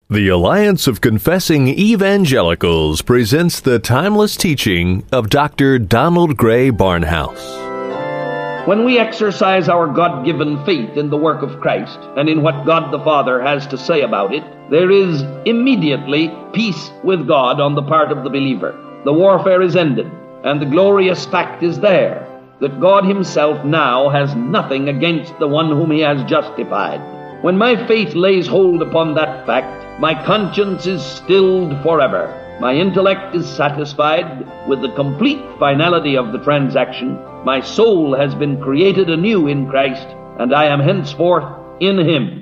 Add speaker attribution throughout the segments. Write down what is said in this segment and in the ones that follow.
Speaker 1: The Alliance of Confessing Evangelicals presents the timeless teaching of Dr. Donald Grey Barnhouse.
Speaker 2: When we exercise our God-given faith in the work of Christ and in what God the Father has to say about it, there is immediately peace with God on the part of the believer. The warfare is ended, and the glorious fact is there that God himself now has nothing against the one whom he has justified. When my faith lays hold upon that fact, my conscience is stilled forever. My intellect is satisfied with the complete finality of the transaction. My soul has been created anew in Christ, and I am henceforth in him.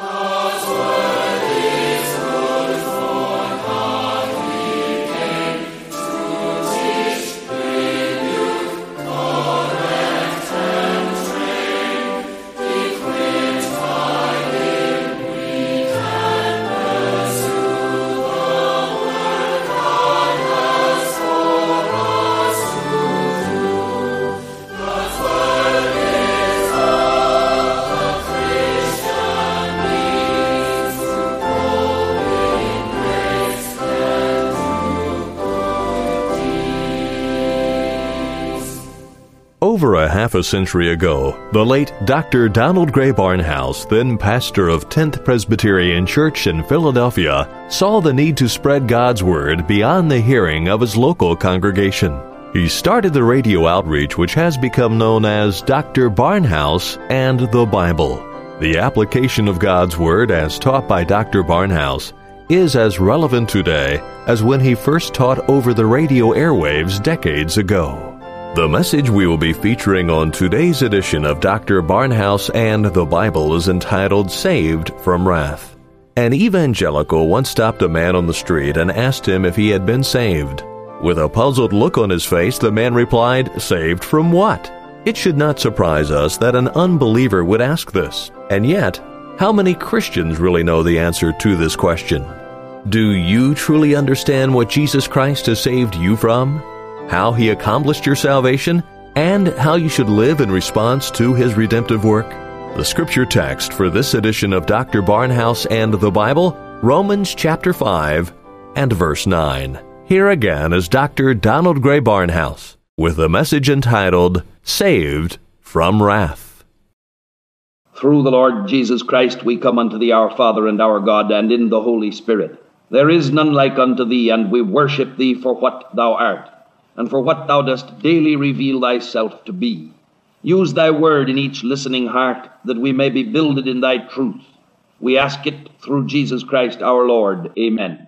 Speaker 1: Over a half a century ago, the late Dr. Donald Grey Barnhouse, then pastor of 10th Presbyterian Church in Philadelphia, saw the need to spread God's Word beyond the hearing of his local congregation. He started the radio outreach which has become known as Dr. Barnhouse and the Bible. The application of God's Word as taught by Dr. Barnhouse is as relevant today as when he first taught over the radio airwaves decades ago. The message we will be featuring on today's edition of Dr. Barnhouse and the Bible is entitled Saved from Wrath. An evangelical once stopped a man on the street and asked him if he had been saved. With a puzzled look on his face, the man replied, "Saved from what?" It should not surprise us that an unbeliever would ask this. And yet, how many Christians really know the answer to this question? Do you truly understand what Jesus Christ has saved you from? How he accomplished your salvation, and how you should live in response to his redemptive work? The scripture text for this edition of Dr. Barnhouse and the Bible, Romans chapter 5 and verse 9. Here again is Dr. Donald Grey Barnhouse with a message entitled, Saved from Wrath.
Speaker 2: Through the Lord Jesus Christ we come unto thee, our Father and our God, and in the Holy Spirit. There is none like unto thee, and we worship thee for what thou art, and for what thou dost daily reveal thyself to be. Use thy word in each listening heart, that we may be builded in thy truth. We ask it through Jesus Christ our Lord. Amen.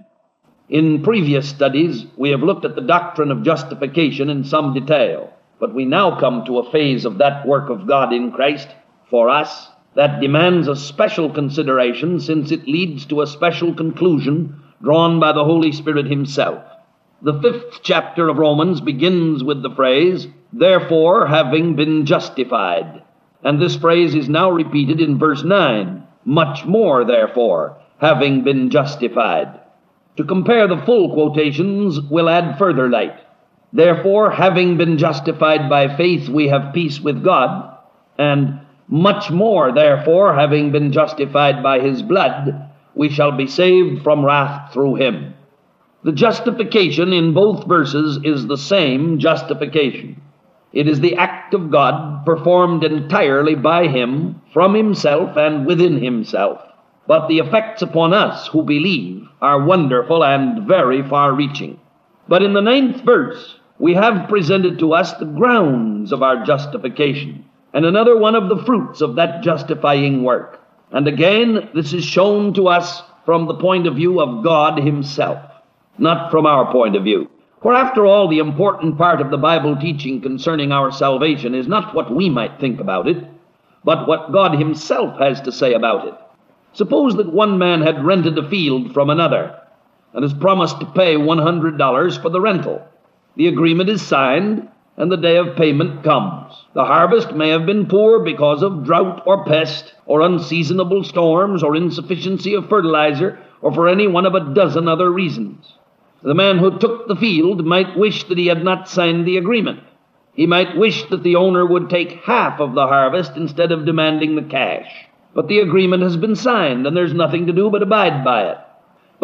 Speaker 2: In previous studies, we have looked at the doctrine of justification in some detail, but we now come to a phase of that work of God in Christ for us that demands a special consideration, since it leads to a special conclusion drawn by the Holy Spirit himself. The 5th chapter of Romans begins with the phrase, therefore having been justified. And this phrase is now repeated in verse 9, much more therefore, having been justified. To compare the full quotations will add further light. Therefore, having been justified by faith, we have peace with God, and much more therefore, having been justified by his blood, we shall be saved from wrath through him. The justification in both verses is the same justification. It is the act of God performed entirely by him, from himself and within himself. But the effects upon us who believe are wonderful and very far-reaching. But in the 9th verse, we have presented to us the grounds of our justification, and another one of the fruits of that justifying work. And again, this is shown to us from the point of view of God himself, not from our point of view. For after all, the important part of the Bible teaching concerning our salvation is not what we might think about it, but what God himself has to say about it. Suppose that one man had rented a field from another and has promised to pay $100 for the rental. The agreement is signed, and the day of payment comes. The harvest may have been poor because of drought or pest, or unseasonable storms, or insufficiency of fertilizer, or for any one of a dozen other reasons. The man who took the field might wish that he had not signed the agreement. He might wish that the owner would take half of the harvest instead of demanding the cash. But the agreement has been signed, and there's nothing to do but abide by it.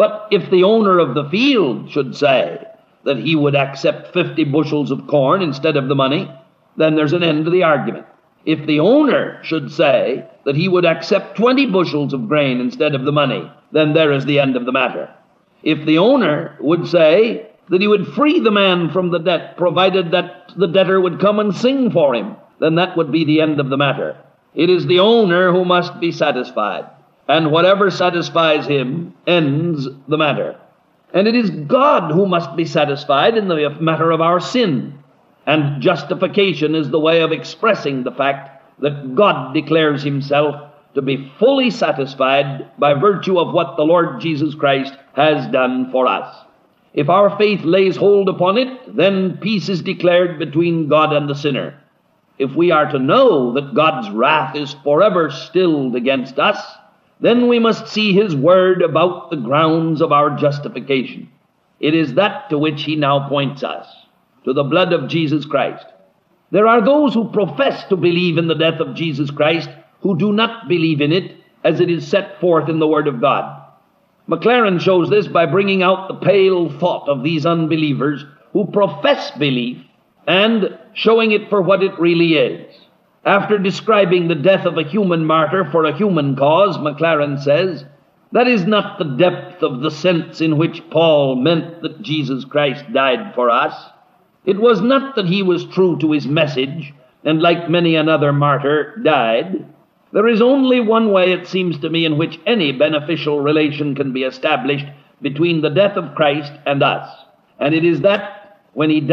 Speaker 2: But if the owner of the field should say that he would accept 50 bushels of corn instead of the money, then there's an end to the argument. If the owner should say that he would accept 20 bushels of grain instead of the money, then there is the end of the matter. If the owner would say that he would free the man from the debt, provided that the debtor would come and sing for him, then that would be the end of the matter. It is the owner who must be satisfied, and whatever satisfies him ends the matter. And it is God who must be satisfied in the matter of our sin. And justification is the way of expressing the fact that God declares himself to be fully satisfied by virtue of what the Lord Jesus Christ has done for us. If our faith lays hold upon it, then peace is declared between God and the sinner. If we are to know that God's wrath is forever stilled against us, then we must see his word about the grounds of our justification. It is that to which he now points us, to the blood of Jesus Christ. There are those who profess to believe in the death of Jesus Christ who do not believe in it as it is set forth in the Word of God. Maclaren shows this by bringing out the pale thought of these unbelievers who profess belief and showing it for what it really is. After describing the death of a human martyr for a human cause, Maclaren says, that is not the depth of the sense in which Paul meant that Jesus Christ died for us. It was not that he was true to his message, and like many another martyr, died. There is only one way, it seems to me, in which any beneficial relation can be established between the death of Christ and us. And it is that when he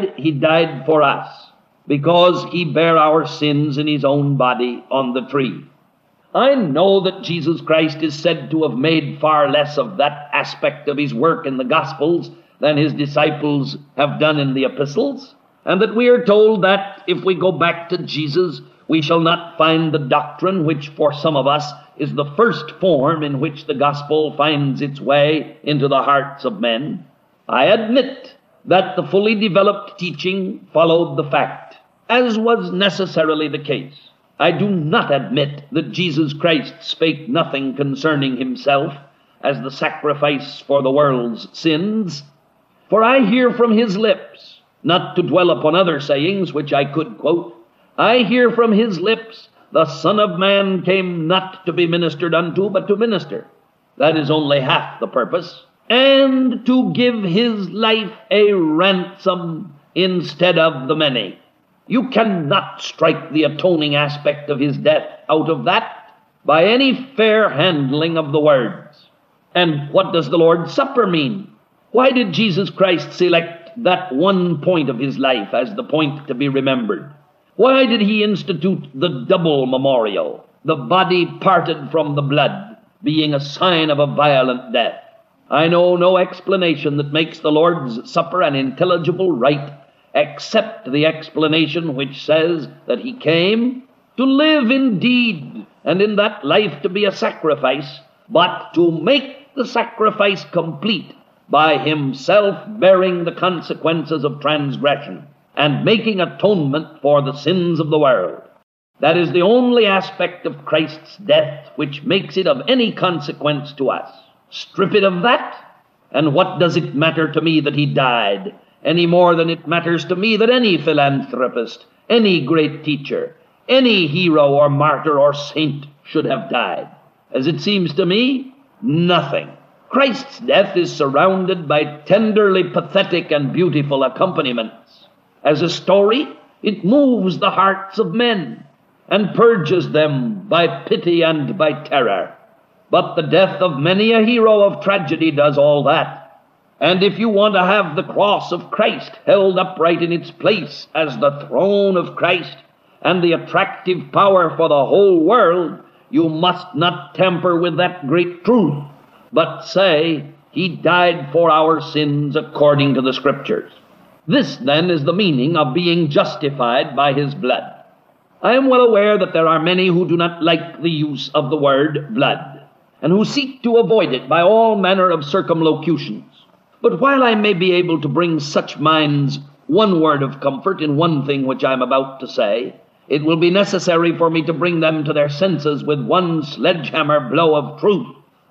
Speaker 2: died for us, because he bare our sins in his own body on the tree. I know that Jesus Christ is said to have made far less of that aspect of his work in the Gospels than his disciples have done in the epistles, and that we are told that if we go back to Jesus, we shall not find the doctrine which for some of us is the first form in which the gospel finds its way into the hearts of men. I admit that the fully developed teaching followed the fact, as was necessarily the case. I do not admit that Jesus Christ spake nothing concerning himself as the sacrifice for the world's sins, for I hear from his lips, not to dwell upon other sayings which I could quote, I hear from his lips, the Son of Man came not to be ministered unto, but to minister. That is only half the purpose. And to give his life a ransom instead of the many. You cannot strike the atoning aspect of his death out of that by any fair handling of the words. And what does the Lord's Supper mean? Why did Jesus Christ select that one point of his life as the point to be remembered? Why did he institute the double memorial, the body parted from the blood, being a sign of a violent death? I know no explanation that makes the Lord's Supper an intelligible rite, except the explanation which says that he came to live indeed, and in that life to be a sacrifice, but to make the sacrifice complete by himself bearing the consequences of transgression and making atonement for the sins of the world. That is the only aspect of Christ's death which makes it of any consequence to us. Strip it of that, and what does it matter to me that he died, any more than it matters to me that any philanthropist, any great teacher, any hero or martyr or saint should have died? As it seems to me, nothing. Christ's death is surrounded by tenderly pathetic and beautiful accompaniments. As a story, it moves the hearts of men and purges them by pity and by terror. But the death of many a hero of tragedy does all that. And if you want to have the cross of Christ held upright in its place as the throne of Christ and the attractive power for the whole world, you must not tamper with that great truth, but say, he died for our sins according to the Scriptures. This, then, is the meaning of being justified by his blood. I am well aware that there are many who do not like the use of the word blood, and who seek to avoid it by all manner of circumlocutions. But while I may be able to bring such minds one word of comfort in one thing which I am about to say, it will be necessary for me to bring them to their senses with one sledgehammer blow of truth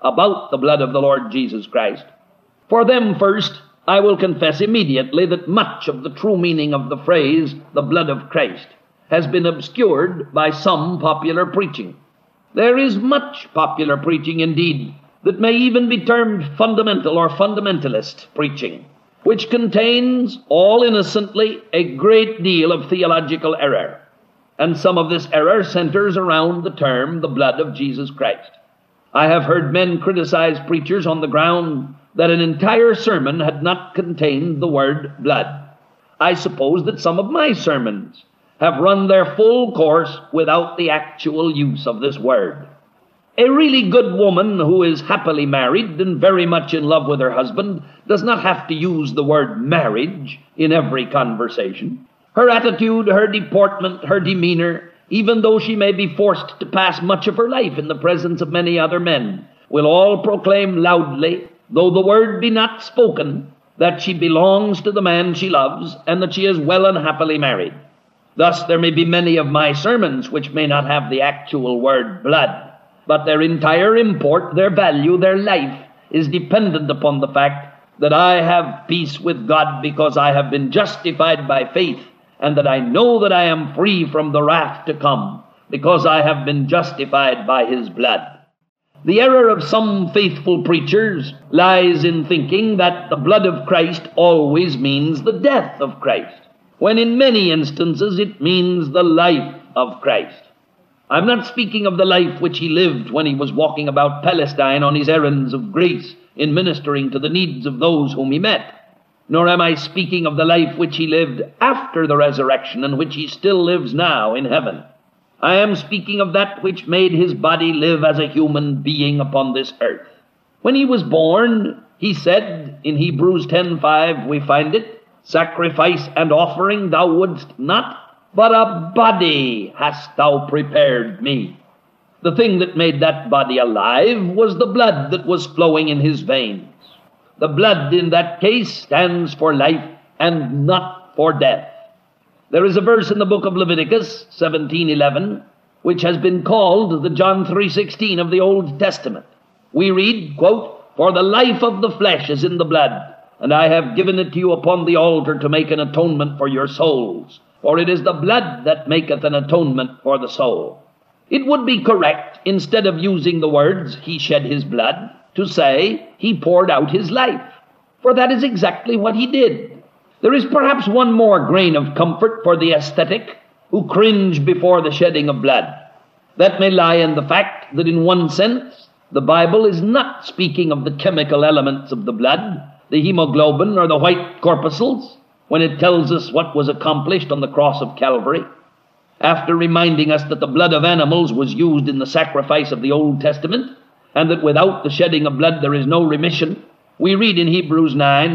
Speaker 2: about the blood of the Lord Jesus Christ. For them first, I will confess immediately that much of the true meaning of the phrase, the blood of Christ, has been obscured by some popular preaching. There is much popular preaching indeed that may even be termed fundamental or fundamentalist preaching, which contains, all innocently, a great deal of theological error. And some of this error centers around the term, the blood of Jesus Christ. I have heard men criticize preachers on the ground that an entire sermon had not contained the word blood. I suppose that some of my sermons have run their full course without the actual use of this word. A really good woman who is happily married and very much in love with her husband does not have to use the word marriage in every conversation. Her attitude, her deportment, her demeanor, even though she may be forced to pass much of her life in the presence of many other men, will all proclaim loudly, though the word be not spoken, that she belongs to the man she loves and that she is well and happily married. Thus there may be many of my sermons which may not have the actual word blood, but their entire import, their value, their life is dependent upon the fact that I have peace with God because I have been justified by faith, and that I know that I am free from the wrath to come because I have been justified by his blood. The error of some faithful preachers lies in thinking that the blood of Christ always means the death of Christ, when in many instances it means the life of Christ. I'm not speaking of the life which he lived when he was walking about Palestine on his errands of grace in ministering to the needs of those whom he met. Nor am I speaking of the life which he lived after the resurrection and which he still lives now in heaven. I am speaking of that which made his body live as a human being upon this earth. When he was born, he said, in Hebrews 10:5 we find it, "Sacrifice and offering thou wouldst not, but a body hast thou prepared me." The thing that made that body alive was the blood that was flowing in his veins. The blood in that case stands for life and not for death. There is a verse in the book of Leviticus 17:11, which has been called the John 3:16 of the Old Testament. We read, quote, "For the life of the flesh is in the blood, and I have given it to you upon the altar to make an atonement for your souls. For it is the blood that maketh an atonement for the soul." It would be correct, instead of using the words, "he shed his blood," to say, "he poured out his life," for that is exactly what he did. There is perhaps one more grain of comfort for the ascetic who cringe before the shedding of blood. That may lie in the fact that in one sense, the Bible is not speaking of the chemical elements of the blood, the hemoglobin or the white corpuscles, when it tells us what was accomplished on the cross of Calvary. After reminding us that the blood of animals was used in the sacrifice of the Old Testament, and that without the shedding of blood there is no remission, we read in Hebrews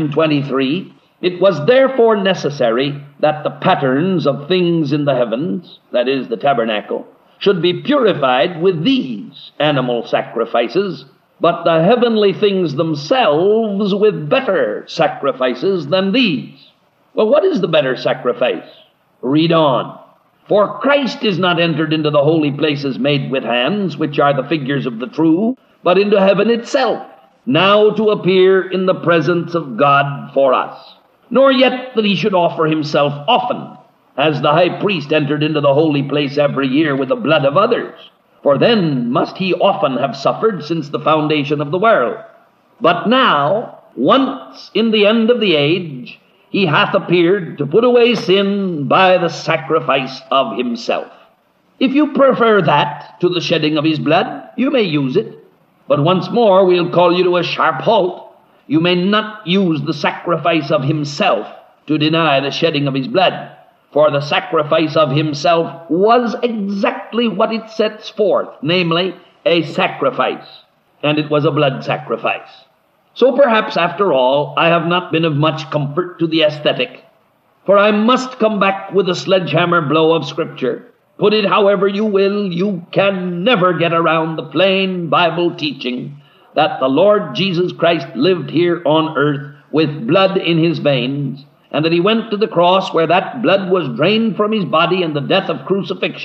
Speaker 2: 9:23, "It was therefore necessary that the patterns of things in the heavens," that is, the tabernacle, "should be purified with these animal sacrifices, but the heavenly things themselves with better sacrifices than these." Well, what is the better sacrifice? Read on. "For Christ is not entered into the holy places made with hands, which are the figures of the true, but into heaven itself, now to appear in the presence of God for us. Nor yet that he should offer himself often, as the high priest entered into the holy place every year with the blood of others. For then must he often have suffered since the foundation of the world. But now, once in the end of the age, he hath appeared to put away sin by the sacrifice of himself." If you prefer that to the shedding of his blood, you may use it. But once more, we'll call you to a sharp halt. You may not use the sacrifice of himself to deny the shedding of his blood. For the sacrifice of himself was exactly what it sets forth, namely, a sacrifice. And it was a blood sacrifice. So perhaps, after all, I have not been of much comfort to the ascetic. For I must come back with a sledgehammer blow of Scripture. Put it however you will, you can never get around the plain Bible teaching that the Lord Jesus Christ lived here on earth with blood in his veins, and that he went to the cross where that blood was drained from his body in the death of crucifixion,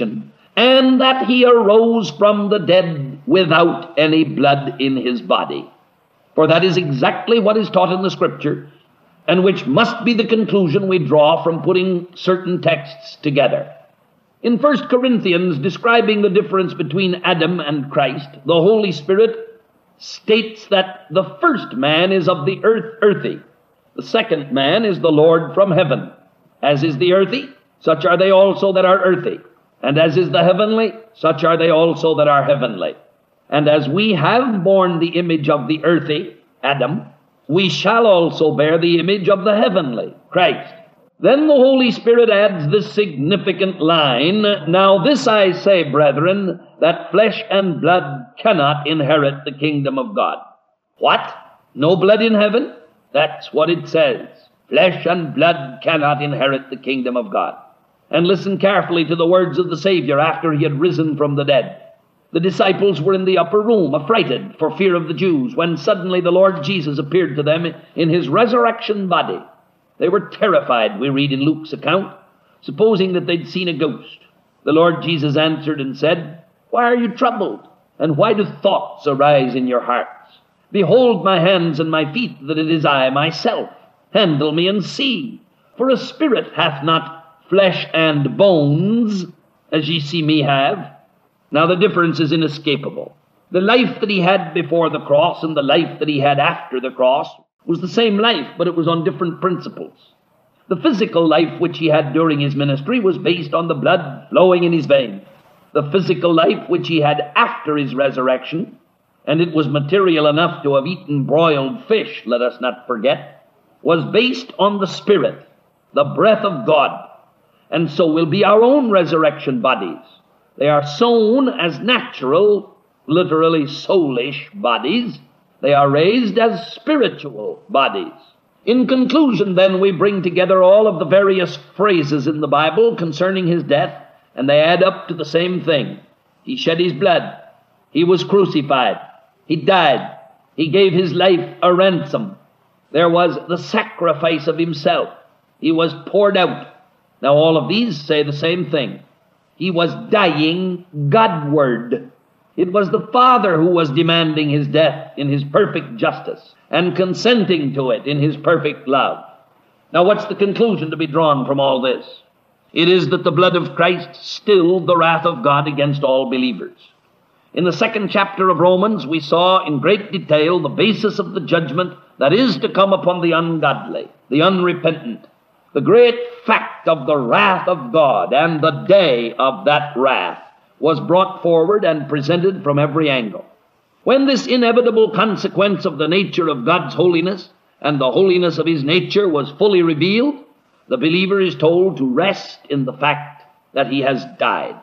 Speaker 2: and that he arose from the dead without any blood in his body. For that is exactly what is taught in the Scripture, and which must be the conclusion we draw from putting certain texts together. In 1 Corinthians, describing the difference between Adam and Christ, the Holy Spirit states that the first man is of the earthy. The second man is the Lord from heaven. As is the earthy, such are they also that are earthy. And as is the heavenly, such are they also that are heavenly. And as we have borne the image of the earthy, Adam, we shall also bear the image of the heavenly, Christ. Then the Holy Spirit adds this significant line, "Now this I say, brethren, that flesh and blood cannot inherit the kingdom of God." What? No blood in heaven? That's what it says. Flesh and blood cannot inherit the kingdom of God. And listen carefully to the words of the Savior after he had risen from the dead. The disciples were in the upper room, affrighted for fear of the Jews, when suddenly the Lord Jesus appeared to them in his resurrection body. They were terrified, we read in Luke's account, supposing that they'd seen a ghost. The Lord Jesus answered and said, "Why are you troubled? And why do thoughts arise in your hearts? Behold my hands and my feet, that it is I myself. Handle me and see. For a spirit hath not flesh and bones, as ye see me have." Now the difference is inescapable. The life that he had before the cross and the life that he had after the cross was the same life, but it was on different principles. The physical life which he had during his ministry was based on the blood flowing in his veins. The physical life which he had after his resurrection, and it was material enough to have eaten broiled fish, let us not forget, was based on the Spirit, the breath of God. And so will be our own resurrection bodies. They are sown as natural, literally soulish bodies. They are raised as spiritual bodies. In conclusion, then, we bring together all of the various phrases in the Bible concerning his death, and they add up to the same thing. He shed his blood. He was crucified. He died. He gave his life a ransom. There was the sacrifice of himself. He was poured out. Now all of these say the same thing. He was dying Godward. It was the Father who was demanding his death in his perfect justice and consenting to it in his perfect love. Now what's the conclusion to be drawn from all this? It is that the blood of Christ stilled the wrath of God against all believers. In the 2nd chapter of Romans, we saw in great detail the basis of the judgment that is to come upon the ungodly, the unrepentant. The great fact of the wrath of God and the day of that wrath was brought forward and presented from every angle. When this inevitable consequence of the nature of God's holiness and the holiness of his nature was fully revealed, the believer is told to rest in the fact that he has died.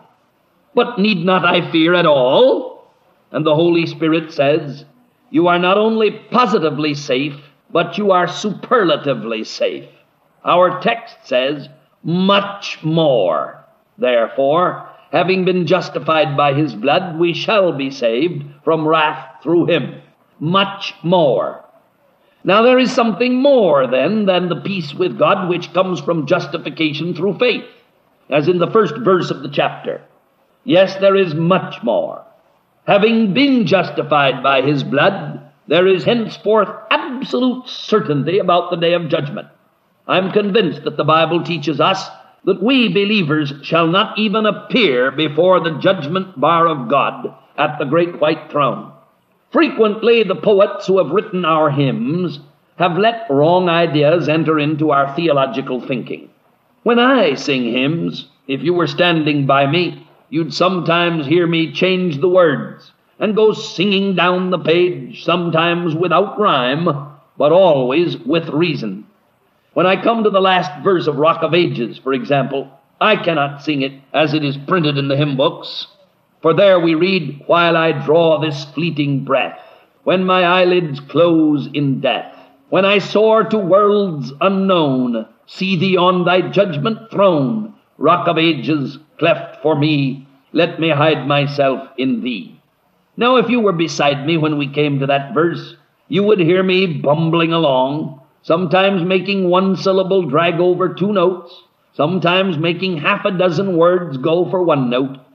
Speaker 2: But need not I fear at all? And the Holy Spirit says, you are not only positively safe, but you are superlatively safe. Our text says, much more. Therefore, having been justified by his blood, we shall be saved from wrath through him. Much more. Now there is something more then than the peace with God which comes from justification through faith, as in the first verse of the chapter. Yes, there is much more. Having been justified by his blood, there is henceforth absolute certainty about the day of judgment. I'm convinced that the Bible teaches us that we believers shall not even appear before the judgment bar of God at the great white throne. Frequently, the poets who have written our hymns have let wrong ideas enter into our theological thinking. When I sing hymns, if you were standing by me, you'd sometimes hear me change the words and go singing down the page, sometimes without rhyme, but always with reason. When I come to the last verse of Rock of Ages, for example, I cannot sing it as it is printed in the hymn books. For there we read, while I draw this fleeting breath, when my eyelids close in death, when I soar to worlds unknown, see thee on thy judgment throne, Rock of Ages, cleft for me, let me hide myself in thee. Now if you were beside me when we came to that verse, you would hear me bumbling along, sometimes making one syllable drag over two notes, sometimes making half a dozen words go for one note.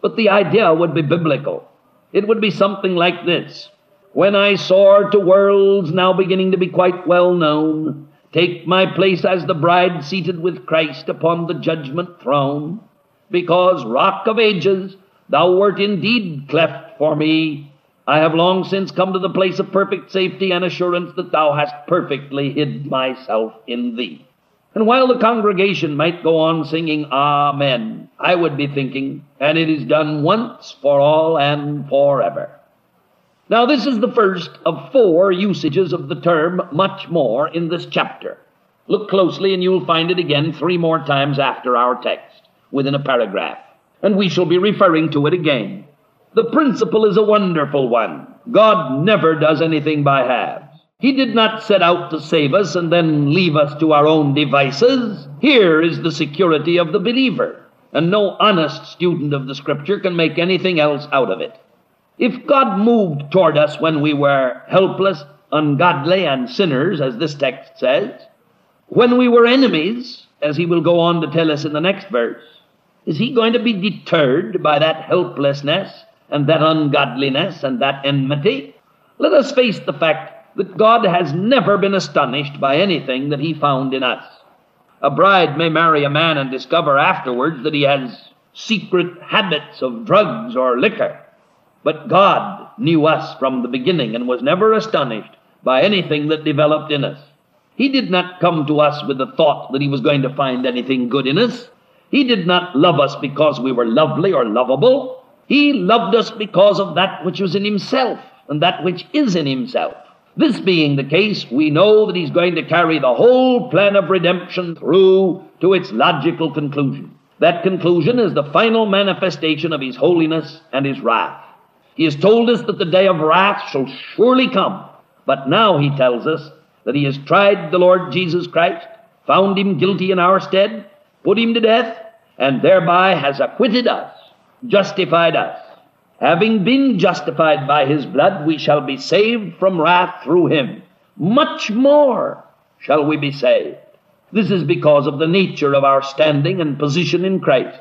Speaker 2: But the idea would be biblical. It would be something like this: when I soar to worlds now beginning to be quite well known, take my place as the bride seated with Christ upon the judgment throne, because, Rock of Ages, thou wert indeed cleft for me. I have long since come to the place of perfect safety and assurance that thou hast perfectly hid myself in thee. And while the congregation might go on singing Amen, I would be thinking, and it is done once for all and forever. Now, this is the first of 4 usages of the term much more in this chapter. Look closely and you'll find it again 3 more times after our text, within a paragraph. And we shall be referring to it again. The principle is a wonderful one. God never does anything by halves. He did not set out to save us and then leave us to our own devices. Here is the security of the believer, and no honest student of the Scripture can make anything else out of it. If God moved toward us when we were helpless, ungodly, and sinners, as this text says, when we were enemies, as he will go on to tell us in the next verse, is he going to be deterred by that helplessness and that ungodliness and that enmity? Let us face the fact that God has never been astonished by anything that he found in us. A bride may marry a man and discover afterwards that he has secret habits of drugs or liquor. But God knew us from the beginning and was never astonished by anything that developed in us. He did not come to us with the thought that he was going to find anything good in us. He did not love us because we were lovely or lovable. He loved us because of that which was in himself and that which is in himself. This being the case, we know that he's going to carry the whole plan of redemption through to its logical conclusion. That conclusion is the final manifestation of his holiness and his wrath. He has told us that the day of wrath shall surely come. But now he tells us that he has tried the Lord Jesus Christ, found him guilty in our stead, put him to death, and thereby has acquitted us, justified us. Having been justified by his blood, we shall be saved from wrath through him. Much more shall we be saved. This is because of the nature of our standing and position in Christ.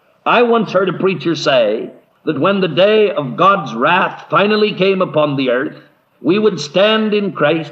Speaker 2: I once heard a preacher say that when the day of God's wrath finally came upon the earth, we would stand in Christ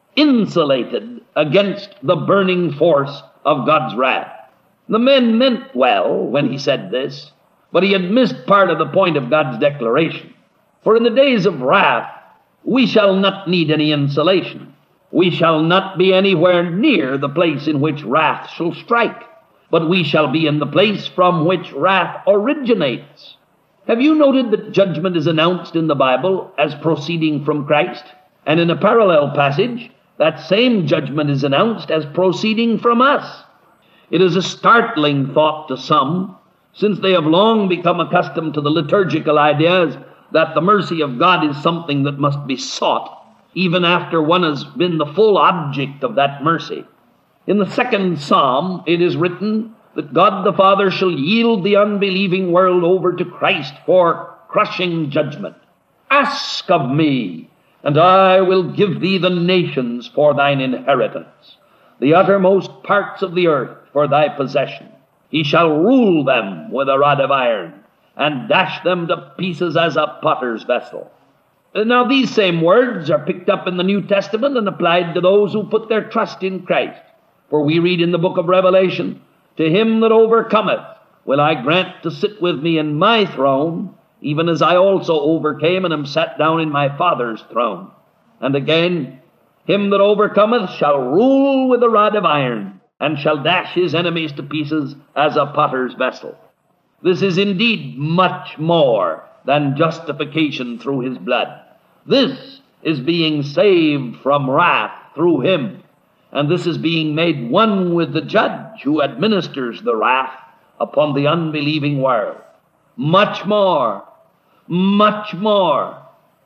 Speaker 2: insulated against the burning force of God's wrath. The man meant well when he said this, but he had missed part of the point of God's declaration. For in the days of wrath, we shall not need any insulation. We shall not be anywhere near the place in which wrath shall strike, but we shall be in the place from which wrath originates. Have you noted that judgment is announced in the Bible as proceeding from Christ? And in a parallel passage, that same judgment is announced as proceeding from us. It is a startling thought to some, since they have long become accustomed to the liturgical ideas that the mercy of God is something that must be sought, even after one has been the full object of that mercy. In the 2nd Psalm, it is written that God the Father shall yield the unbelieving world over to Christ for crushing judgment. Ask of me, and I will give thee the nations for thine inheritance, the uttermost parts of the earth for thy possession. He shall rule them with a rod of iron, and dash them to pieces as a potter's vessel. Now these same words are picked up in the New Testament and applied to those who put their trust in Christ. For we read in the book of Revelation, to him that overcometh will I grant to sit with me in my throne, even as I also overcame and am sat down in my Father's throne. And again, him that overcometh shall rule with a rod of iron, and shall dash his enemies to pieces as a potter's vessel. This is indeed much more than justification through his blood. This is being saved from wrath through him, and this is being made one with the judge who administers the wrath upon the unbelieving world. Much more, much more,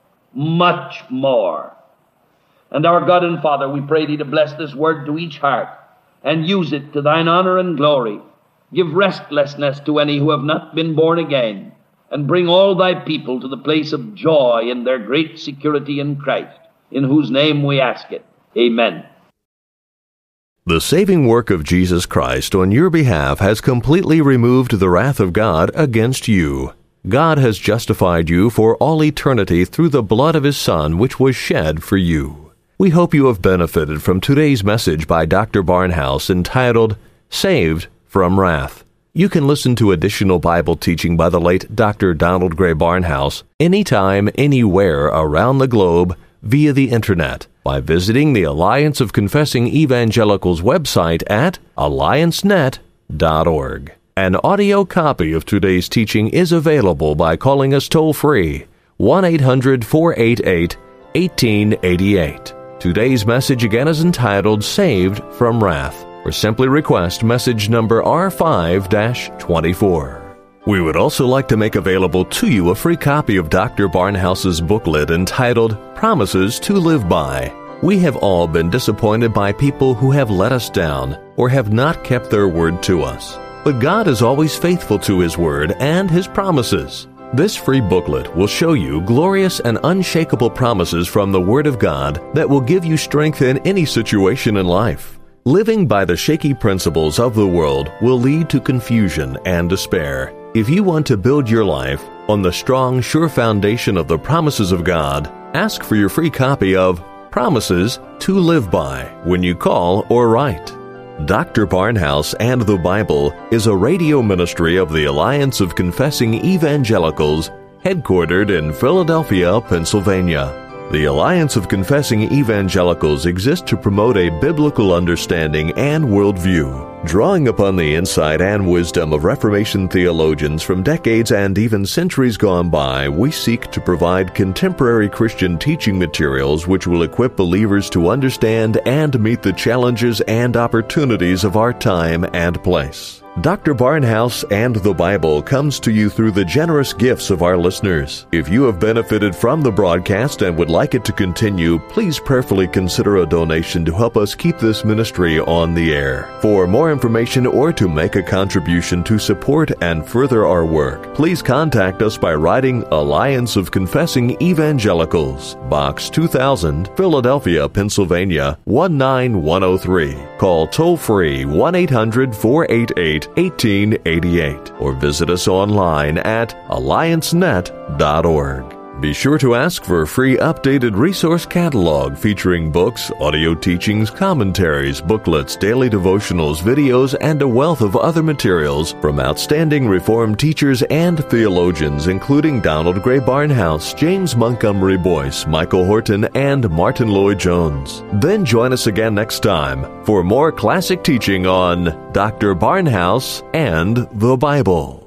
Speaker 2: much more. And our God and Father, we pray thee to bless this word to each heart, and use it to thine honor and glory. Give restlessness to any who have not been born again, and bring all thy people to the place of joy in their great security in Christ, in whose name we ask it. Amen.
Speaker 1: The saving work of Jesus Christ on your behalf has completely removed the wrath of God against you. God has justified you for all eternity through the blood of His Son, which was shed for you. We hope you have benefited from today's message by Dr. Barnhouse entitled, Saved from Wrath. You can listen to additional Bible teaching by the late Dr. Donald Gray Barnhouse anytime, anywhere around the globe via the Internet by visiting the Alliance of Confessing Evangelicals website at alliancenet.org. An audio copy of today's teaching is available by calling us toll-free, 1-800-488-1888. Today's message again is entitled, Saved from Wrath, or simply request message number R5-24. We would also like to make available to you a free copy of Dr. Barnhouse's booklet entitled, Promises to Live By. We have all been disappointed by people who have let us down or have not kept their word to us. But God is always faithful to His word and His promises. This free booklet will show you glorious and unshakable promises from the Word of God that will give you strength in any situation in life. Living by the shaky principles of the world will lead to confusion and despair. If you want to build your life on the strong, sure foundation of the promises of God, ask for your free copy of Promises to Live By when you call or write. Dr. Barnhouse and the Bible is a radio ministry of the Alliance of Confessing Evangelicals, headquartered in Philadelphia, Pennsylvania. The Alliance of Confessing Evangelicals exists to promote a biblical understanding and worldview. Drawing upon the insight and wisdom of Reformation theologians from decades and even centuries gone by, we seek to provide contemporary Christian teaching materials which will equip believers to understand and meet the challenges and opportunities of our time and place. Dr. Barnhouse and the Bible comes to you through the generous gifts of our listeners. If you have benefited from the broadcast and would like it to continue, please prayerfully consider a donation to help us keep this ministry on the air. For more information or to make a contribution to support and further our work, please contact us by writing Alliance of Confessing Evangelicals, Box 2000, Philadelphia, Pennsylvania, 19103. Call toll-free 1-800-488-1888 or visit us online at alliancenet.org. Be sure to ask for a free updated resource catalog featuring books, audio teachings, commentaries, booklets, daily devotionals, videos, and a wealth of other materials from outstanding Reformed teachers and theologians, including Donald Gray Barnhouse, James Montgomery Boyce, Michael Horton, and Martin Lloyd-Jones. Then join us again next time for more classic teaching on Dr. Barnhouse and the Bible.